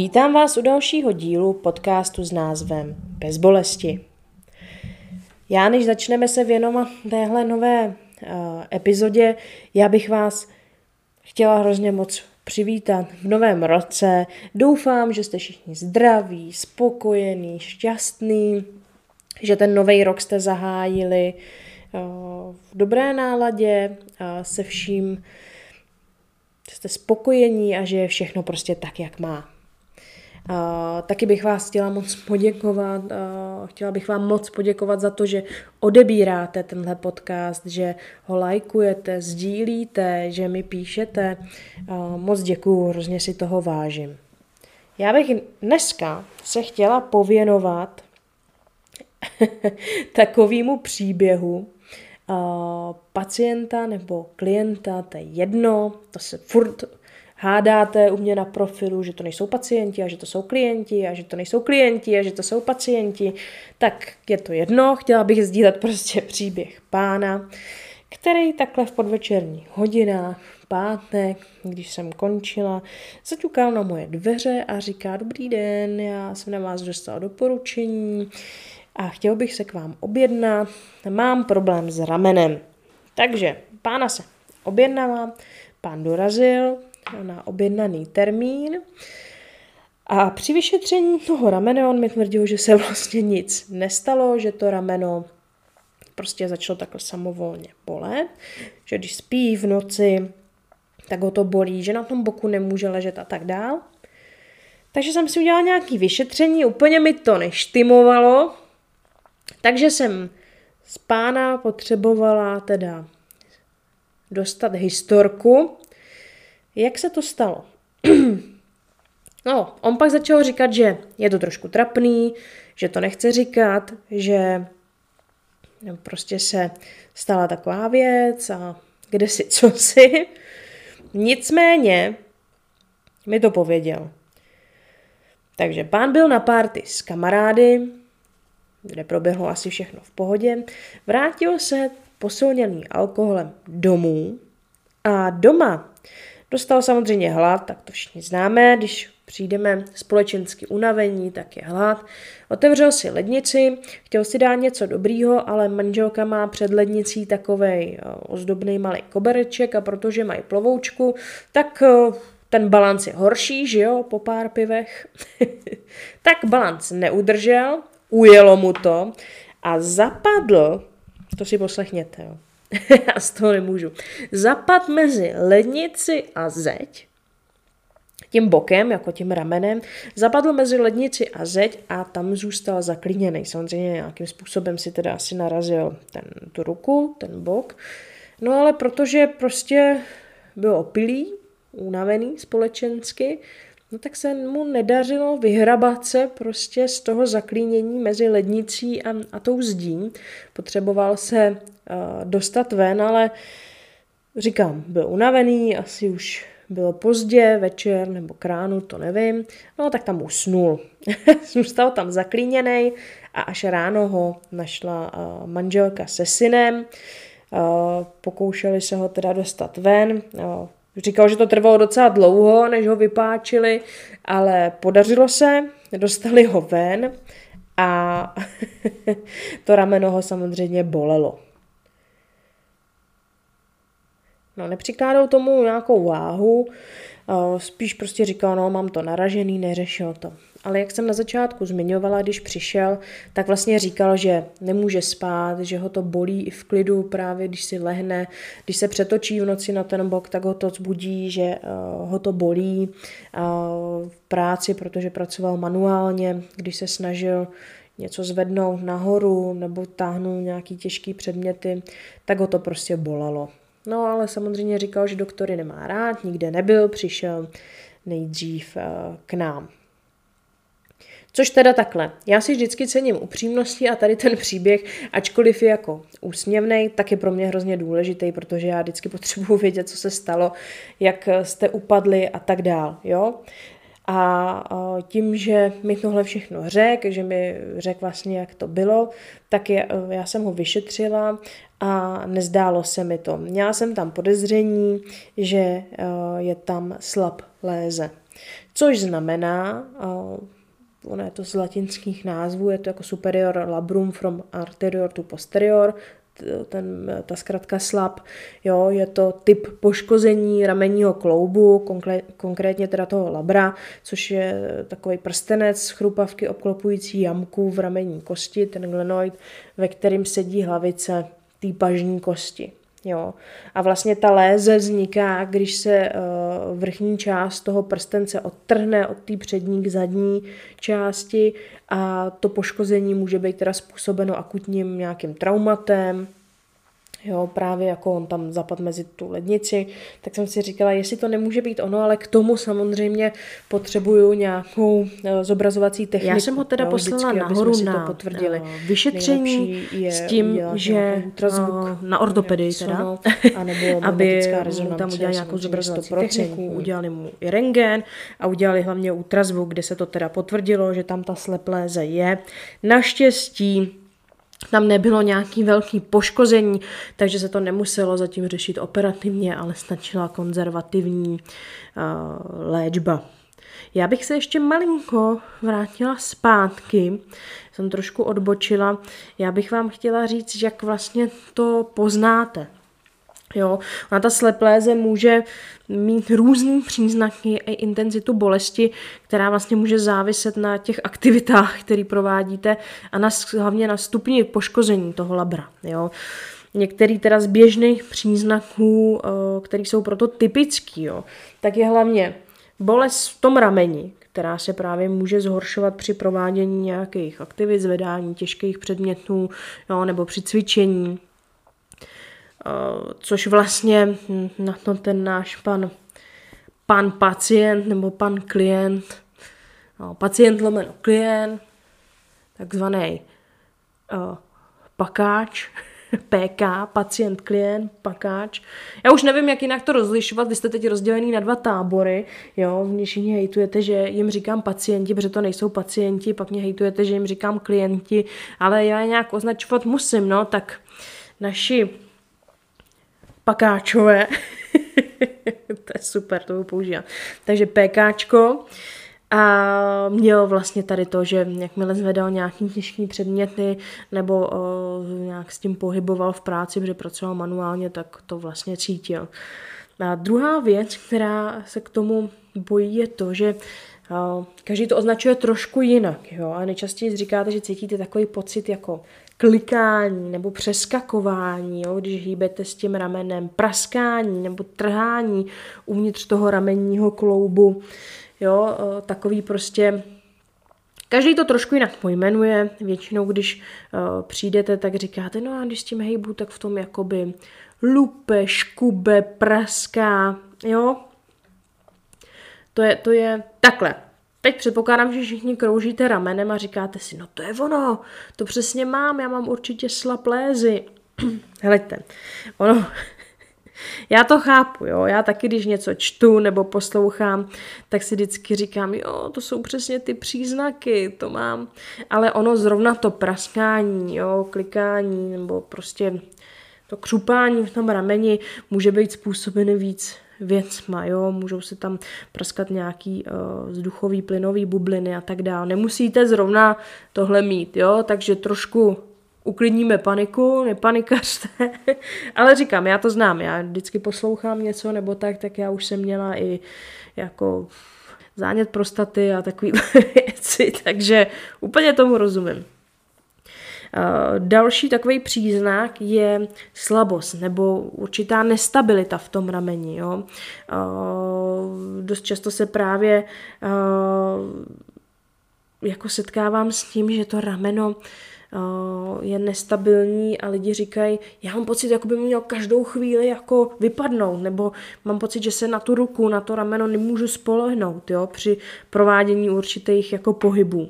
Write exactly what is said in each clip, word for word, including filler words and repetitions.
Vítám vás u dalšího dílu podcastu s názvem Bez bolesti. Já, než začneme se věnovat téhle nové uh, epizodě, já bych vás chtěla hrozně moc přivítat v novém roce. Doufám, že jste všichni zdraví, spokojení, šťastní, že ten nový rok jste zahájili uh, v dobré náladě, uh, se vším jste spokojení a že je všechno prostě tak, jak má. Uh, taky bych vás chtěla moc poděkovat, uh, chtěla bych vám moc poděkovat za to, že odebíráte tenhle podcast, že ho lajkujete, sdílíte, že mi píšete. Uh, moc děkuju, hrozně si toho vážím. Já bych dneska se chtěla pověnovat takovému příběhu uh, pacienta nebo klienta, to je jedno, to se furt hádáte u mě na profilu, že to nejsou pacienti a že to jsou klienti a že to nejsou klienti a že to jsou pacienti, tak je to jedno. Chtěla bych sdílet prostě příběh pána, který takhle v podvečerních hodinách, v pátek, když jsem končila, zaťukal na moje dveře a říká: dobrý den, já jsem na vás dostal doporučení a chtěl bych se k vám objednat, mám problém s ramenem. Takže pána se objednávám, pán dorazil na objednaný termín a při vyšetření toho ramene on mi tvrdil, že se vlastně nic nestalo, že to rameno prostě začalo takhle samovolně bolet, že když spí v noci, tak ho to bolí, že na tom boku nemůže ležet a tak dál. Takže jsem si udělala nějaké vyšetření, úplně mi to neštimovalo, takže jsem z pána potřebovala teda dostat historku, jak se to stalo. No, on pak začal říkat, že je to trošku trapný, že to nechce říkat, že prostě se stala taková věc a kde si, co si. Nicméně mi to pověděl. Takže pán byl na party s kamarády, kde proběhlo asi všechno v pohodě. Vrátil se posilněný alkoholem domů a doma dostal samozřejmě hlad, tak to všichni známe, když přijdeme společensky unavení, tak je hlad. Otevřel si lednici, chtěl si dát něco dobrýho, ale manželka má před lednicí takovej ozdobný malý kobereček a protože mají plovoučku, tak ten balanc je horší, že jo, po pár pivech. Tak balanc neudržel, ujelo mu to a zapadl, to si poslechněte, jo. Já z toho nemůžu. Zapad mezi lednici a zeď, tím bokem, jako tím ramenem, zapadl mezi lednici a zeď a tam zůstal zaklíněný. Samozřejmě nějakým způsobem si teda asi narazil ten, tu ruku, ten bok. No ale protože prostě byl opilý, unavený společensky, no tak se mu nedařilo vyhrabat se prostě z toho zaklínění mezi lednicí a, a tou zdí. Potřeboval se uh, dostat ven, ale říkám, byl unavený, asi už bylo pozdě, večer nebo k ránu, to nevím. No tak tam usnul. Zůstal tam zaklíněný a až ráno ho našla uh, manželka se synem. Uh, pokoušeli se ho teda dostat ven. Uh, Říkal, že to trvalo docela dlouho, než ho vypáčili, ale podařilo se, dostali ho ven a to rameno ho samozřejmě bolelo. No, nepřikládal tomu nějakou váhu, spíš prostě říkal, no, mám to naražený, neřešil to. Ale jak jsem na začátku zmiňovala, když přišel, tak vlastně říkal, že nemůže spát, že ho to bolí i v klidu právě, když si lehne, když se přetočí v noci na ten bok, tak ho to zbudí, že uh, ho to bolí uh, v práci, protože pracoval manuálně, když se snažil něco zvednout nahoru nebo táhnul nějaký těžký předměty, tak ho to prostě bolelo. No ale samozřejmě říkal, že doktory nemá rád, nikde nebyl, přišel nejdřív uh, k nám. Což teda takhle. Já si vždycky cením upřímnosti a tady ten příběh, ačkoliv je jako úsměvnej, tak je pro mě hrozně důležitý, protože já vždycky potřebuji vědět, co se stalo, jak jste upadli a tak dál, jo. A tím, že mi tohle všechno řekl, že mi řekl vlastně, jak to bylo, tak je, já jsem ho vyšetřila a nezdálo se mi to. Měla jsem tam podezření, že je tam slab léze. Což znamená, ono je to z latinských názvů, je to jako superior labrum from anterior to posterior, ten, ta zkratka S L A P, jo, je to typ poškození ramenního kloubu, konkré, konkrétně teda toho labra, což je takový prstenec chrupavky obklopující jamku v ramenní kosti, ten glenoid, ve kterým sedí hlavice té pažní kosti. Jo. A vlastně ta léze vzniká, když se uh, vrchní část toho prstence odtrhne od té přední k zadní části a to poškození může být teda způsobeno akutním nějakým traumatem, jo, právě jako on tam zapadl mezi tu lednici, tak jsem si říkala, jestli to nemůže být ono, ale k tomu samozřejmě potřebuju nějakou zobrazovací techniku. Já jsem ho teda jo, poslala vždycky, nahoru to na potvrdili. vyšetření s tím, že na ortopedii teda, aby mu tam udělali nějakou zobrazovací techniku, udělali mu i rentgen a udělali hlavně ultrazvuk, kde se to teda potvrdilo, že tam ta slepléze je. Naštěstí tam nebylo nějaký velký poškození, takže se to nemuselo zatím řešit operativně, ale stačila konzervativní uh, léčba. Já bych se ještě malinko vrátila zpátky, jsem trošku odbočila. Já bych vám chtěla říct, jak vlastně to poznáte. Jo, ona ta slepléze může mít různý příznaky i intenzitu bolesti, která vlastně může záviset na těch aktivitách, které provádíte a na, hlavně na stupni poškození toho labra. Jo. Některý teda z běžných příznaků, které jsou proto typický, jo, tak je hlavně bolest v tom rameni, která se právě může zhoršovat při provádění nějakých aktivit, zvedání těžkých předmětů, jo, nebo při cvičení. Což vlastně na to ten náš pan, pan pacient nebo pan klient, no, pacient lomeno klient, takzvaný uh, pakáč, P K, pacient, klient, pakáč. Já už nevím, jak jinak to rozlišovat, vy jste teď rozdělený na dva tábory, jo, v Něšině hejtujete, že jim říkám pacienti, protože to nejsou pacienti, pak mě hejtujete, že jim říkám klienti, ale já je nějak označovat musím, no, tak naši pakáčové, to je super, to budu používat. Takže PKčko a měl vlastně tady to, že jakmile zvedal nějaký těžký předměty nebo o, nějak s tím pohyboval v práci, protože pracoval manuálně, tak to vlastně cítil. A druhá věc, která se k tomu bojí, je to, že o, každý to označuje trošku jinak. Jo? A nejčastěji říkáte, že cítíte takový pocit jako klikání nebo přeskakování, jo, když hýbete s tím ramenem, praskání nebo trhání uvnitř toho ramenního kloubu, jo, takový prostě, každý to trošku jinak pojmenuje, většinou když uh, přijdete, tak říkáte, no a když s tím hejbu, tak v tom jakoby lupe, škube, praská, jo, to je, to je takhle. Teď předpokládám, že všichni kroužíte ramenem a říkáte si, no to je ono, to přesně mám, já mám určitě slaplézy. Hleďte, ono, já to chápu, jo, já taky, když něco čtu nebo poslouchám, tak si vždycky říkám, jo, to jsou přesně ty příznaky, to mám, ale ono zrovna to praskání, jo, klikání nebo prostě to křupání v tom rameni může být způsobený víc věcma, jo, můžou se tam praskat nějaký uh, vzduchový, plynový bubliny a tak dále. Nemusíte zrovna tohle mít, jo, takže trošku uklidníme paniku, nepanikařte, ale říkám, já to znám, já vždycky poslouchám něco nebo tak, tak já už jsem měla i jako zánět prostaty a takový věci, takže úplně tomu rozumím. Další takový příznak je slabost nebo určitá nestabilita v tom rameni. Jo. Dost často se právě jako setkávám s tím, že to rameno je nestabilní a lidi říkají, já mám pocit, jako by mi měl každou chvíli jako vypadnout, nebo mám pocit, že se na tu ruku, na to rameno nemůžu spolehnout, jo, při provádění určitých jako pohybů.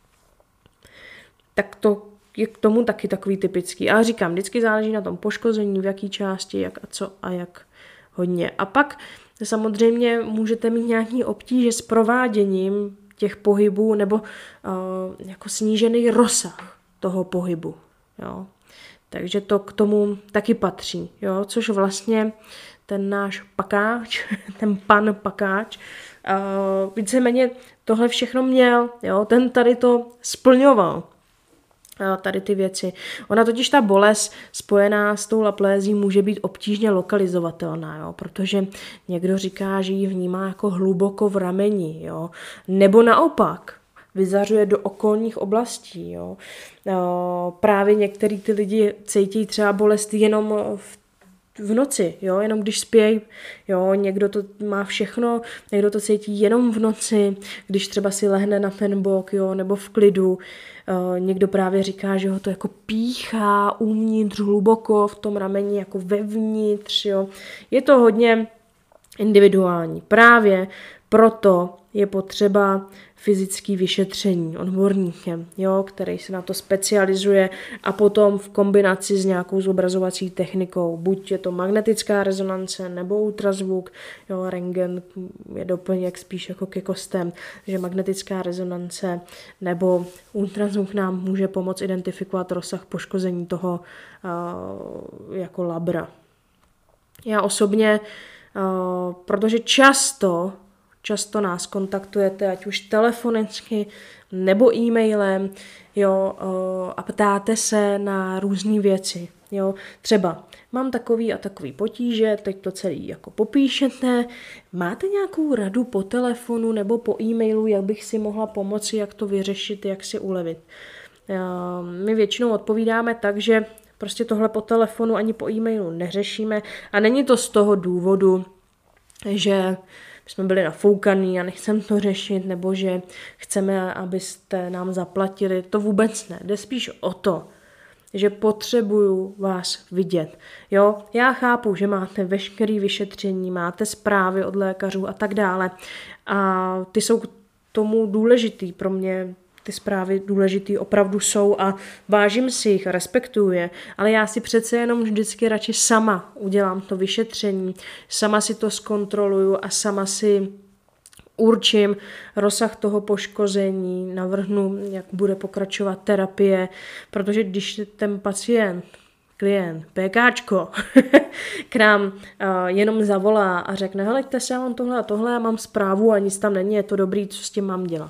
Tak to je k tomu taky takový typický. Ale říkám, vždycky záleží na tom poškození, v jaký části, jak a co a jak hodně. A pak samozřejmě můžete mít nějaký obtíže s prováděním těch pohybů nebo uh, jako snížený rozsah toho pohybu. Jo. Takže to k tomu taky patří. Jo. Což vlastně ten náš pakáč, ten pan pakáč, Uh, víceméně tohle všechno měl, jo, ten tady to splňoval. Tady ty věci. Ona totiž ta bolest spojená s tou laplézí může být obtížně lokalizovatelná, jo? Protože někdo říká, že ji vnímá jako hluboko v rameni, jo? Nebo naopak vyzařuje do okolních oblastí. Jo? Právě některý ty lidi cítí třeba bolest jenom v v noci, jo, jenom když spějí, jo, někdo to má všechno, někdo to cítí jenom v noci, když třeba si lehne na ten bok, jo, nebo v klidu, uh, někdo právě říká, že ho to jako píchá uvnitř, hluboko v tom rameni, jako vevnitř, jo, je to hodně individuální, právě proto je potřeba fyzické vyšetření odborníkem, jo, který se na to specializuje a potom v kombinaci s nějakou zobrazovací technikou, buď je to magnetická rezonance nebo ultrazvuk, jo, rentgen je doplněk spíš jako ke kostem, že magnetická rezonance nebo ultrazvuk nám může pomoct identifikovat rozsah poškození toho uh, jako labra. Já osobně, uh, protože často Často nás kontaktujete, ať už telefonicky nebo e-mailem, jo, a ptáte se na různé věci. Jo. Třeba mám takový a takový potíže, teď to celý jako popíšete, máte nějakou radu po telefonu nebo po e-mailu, jak bych si mohla pomoci, jak to vyřešit, jak si ulevit. My většinou odpovídáme tak, že prostě tohle po telefonu ani po e-mailu neřešíme a není to z toho důvodu, že jsme byli nafoukaný a nechceme to řešit, nebo že chceme, abyste nám zaplatili. To vůbec ne. Jde spíš o to, že potřebuju vás vidět. Jo, já chápu, že máte veškeré vyšetření, máte zprávy od lékařů a tak dále. A ty jsou k tomu důležitý pro mě. Ty zprávy důležitý opravdu jsou a vážím si jich, respektuju je, ale já si přece jenom vždycky radši sama udělám to vyšetření, sama si to zkontroluju a sama si určím rozsah toho poškození, navrhnu, jak bude pokračovat terapie, protože když ten pacient, klient, PKčko, k nám uh, jenom zavolá a řekne, heleďte se, já mám tohle a tohle, já mám zprávu a nic tam není, je to dobrý, co s tím mám dělat.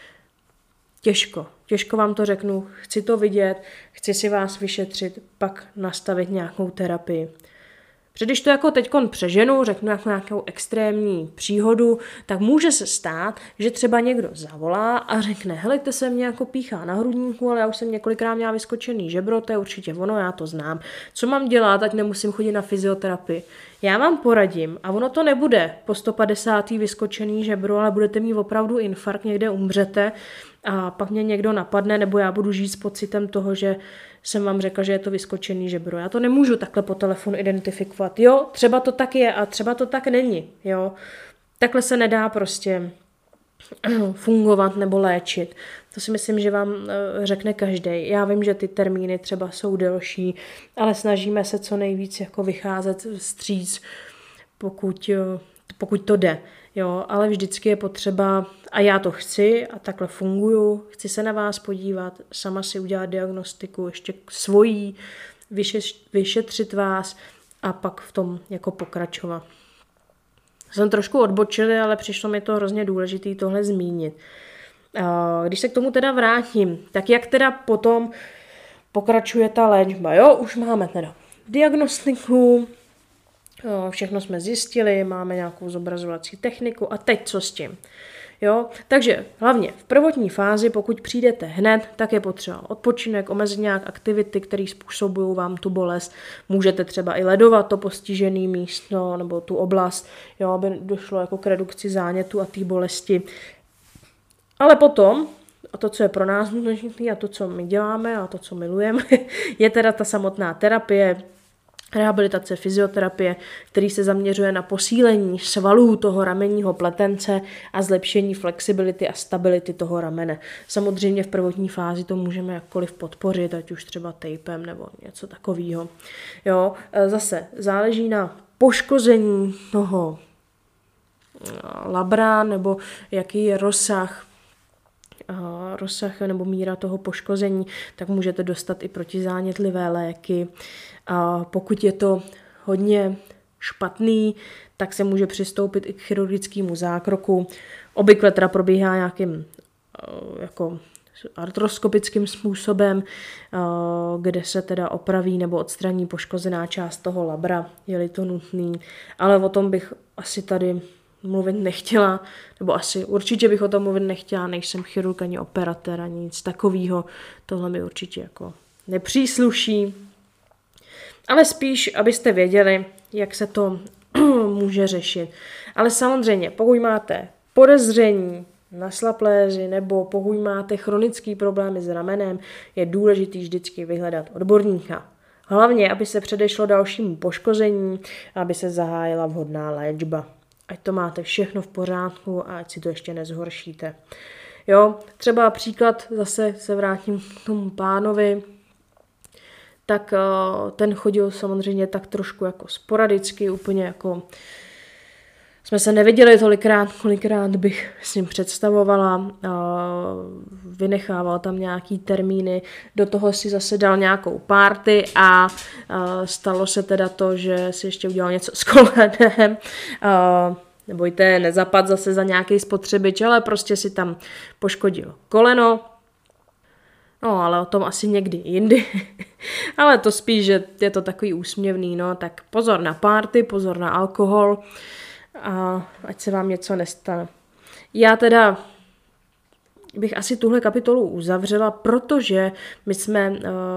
Těžko, těžko vám to řeknu, chci to vidět, chci si vás vyšetřit, pak nastavit nějakou terapii. Protože když to jako teďkon přeženu, řeknu jako nějakou extrémní příhodu, tak může se stát, že třeba někdo zavolá a řekne, helejte se, mě jako píchá na hrudníku, ale já už jsem několikrát měla vyskočený žebro, to je určitě ono, já to znám. Co mám dělat, ať nemusím chodit na fyzioterapii? Já vám poradím a ono to nebude po sto padesátém vyskočený žebro, ale budete mít opravdu infarkt, někde umřete a pak mě někdo napadne, nebo já budu žít s pocitem toho, že jsem vám řekla, že je to vyskočený žebro. Já to nemůžu takhle po telefonu identifikovat. Jo, třeba to tak je a třeba to tak není. Jo, takhle se nedá prostě fungovat nebo léčit. To si myslím, že vám řekne každý. Já vím, že ty termíny třeba jsou delší, ale snažíme se co nejvíc jako vycházet vstříc, pokud, pokud to jde. Jo, ale vždycky je potřeba, a já to chci a takhle funguju, chci se na vás podívat, sama si udělat diagnostiku, ještě svojí, vyšetřit vás a pak v tom jako pokračovat. Jsem trošku odbočili, ale přišlo mi to hrozně důležité tohle zmínit. Když se k tomu teda vrátím, tak jak teda potom pokračuje ta léčba? Jo, už máme teda diagnostiku, všechno jsme zjistili, máme nějakou zobrazovací techniku a teď co s tím? Jo? Takže hlavně v prvotní fázi, pokud přijdete hned, tak je potřeba odpočinek, omezit nějak aktivity, které způsobují vám tu bolest. Můžete třeba i ledovat to postižené místo nebo tu oblast, jo, aby došlo jako k redukci zánětu a té bolesti. Ale potom, a to, co je pro nás důležité a to, co my děláme a to, co milujeme, je teda ta samotná terapie, rehabilitace, fyzioterapie, který se zaměřuje na posílení svalů toho ramenního pletence a zlepšení flexibility a stability toho ramene. Samozřejmě v prvotní fázi to můžeme jakkoliv podpořit, ať už třeba tapem nebo něco takového. Jo, zase záleží na poškození toho labra nebo jaký je rozsah rozsah nebo míra toho poškození, tak můžete dostat i protizánětlivé léky. A pokud je to hodně špatný, tak se může přistoupit i k chirurgickému zákroku. Obvykle teda probíhá nějakým jako artroskopickým způsobem, kde se teda opraví nebo odstraní poškozená část toho labra, je-li to nutný. Ale o tom bych asi tady mluvit nechtěla, nebo asi určitě bych o tom mluvit nechtěla, nejsem chirurg ani operatér, ani nic takového. Tohle mi určitě jako nepřísluší. Ale spíš, abyste věděli, jak se to může řešit. Ale samozřejmě, pokud máte podezření na slapléři nebo pokud máte chronické problémy s ramenem, je důležitý vždycky vyhledat odborníka. Hlavně, aby se předešlo dalšímu poškození, aby se zahájila vhodná léčba. Ať to máte všechno v pořádku a ať si to ještě nezhoršíte. Jo, třeba příklad, zase se vrátím k tomu pánovi, tak ten chodil samozřejmě tak trošku jako sporadicky, úplně jako jsme se neviděli tolikrát, kolikrát bych s ním představovala, vynechával tam nějaký termíny, do toho si zase dal nějakou party a stalo se teda to, že si ještě udělal něco s kolenem, nebojte, nezapad zase za nějaký spotřebič, ale prostě si tam poškodil koleno. No, ale o tom asi někdy jindy. Ale to spíš, že je to takový úsměvný, no, tak pozor na party, pozor na alkohol a ať se vám něco nestane. Já teda bych asi tuhle kapitolu uzavřela, protože my jsme uh,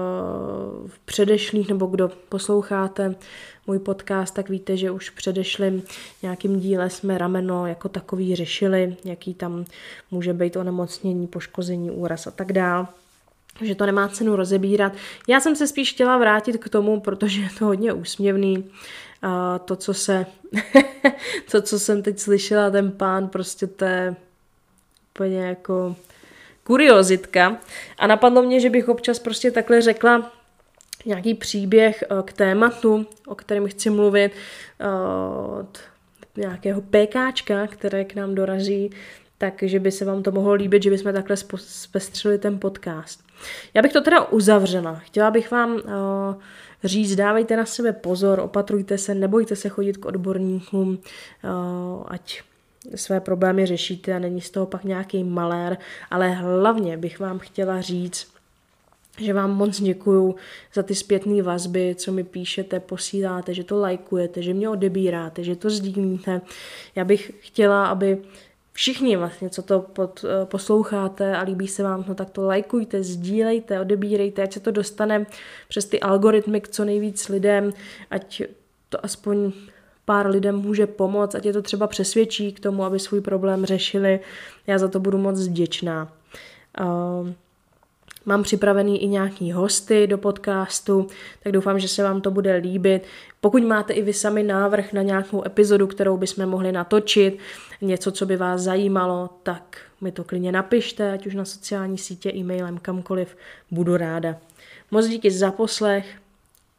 v předešlých, nebo kdo posloucháte můj podcast, tak víte, že už v předešlém nějakým díle jsme rameno jako takový řešili, jaký tam může být onemocnění, poškození, úraz a tak dál. Že to nemá cenu rozebírat. Já jsem se spíš chtěla vrátit k tomu, protože je to hodně úsměvný. A to, co se, to, co jsem teď slyšela, ten pán, prostě to je úplně jako kuriozitka. A napadlo mě, že bych občas prostě takhle řekla nějaký příběh k tématu, o kterém chci mluvit, od nějakého PKčka, které k nám dorazí, takže by se vám to mohlo líbit, že bychom takhle zpestřili ten podcast. Já bych to teda uzavřela. Chtěla bych vám uh, říct, dávejte na sebe pozor, opatrujte se, nebojte se chodit k odborníkům, uh, ať své problémy řešíte a není z toho pak nějaký malér, ale hlavně bych vám chtěla říct, že vám moc děkuju za ty zpětné vazby, co mi píšete, posíláte, že to lajkujete, že mě odebíráte, že to sdílíte. Já bych chtěla, aby všichni vlastně, co to pod, posloucháte a líbí se vám, no tak to lajkujte, sdílejte, odebírejte, ať se to dostane přes ty algoritmy k co nejvíc lidem, ať to aspoň pár lidem může pomoct, ať je to třeba přesvědčí k tomu, aby svůj problém řešili. Já za to budu moc vděčná. Uh, Mám připravený i nějaký hosty do podcastu, tak doufám, že se vám to bude líbit. Pokud máte i vy sami návrh na nějakou epizodu, kterou bychom mohli natočit, něco, co by vás zajímalo, tak mi to klidně napište, ať už na sociální sítě, e-mailem, kamkoliv, budu ráda. Moc díky za poslech,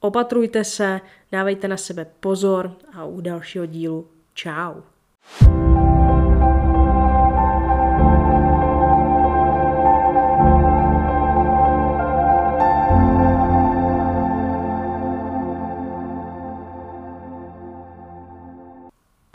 opatrujte se, dávejte na sebe pozor a u dalšího dílu čau.